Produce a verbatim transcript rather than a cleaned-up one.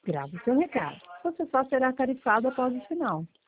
Grave seu recado. Você só será tarifado após o sinal.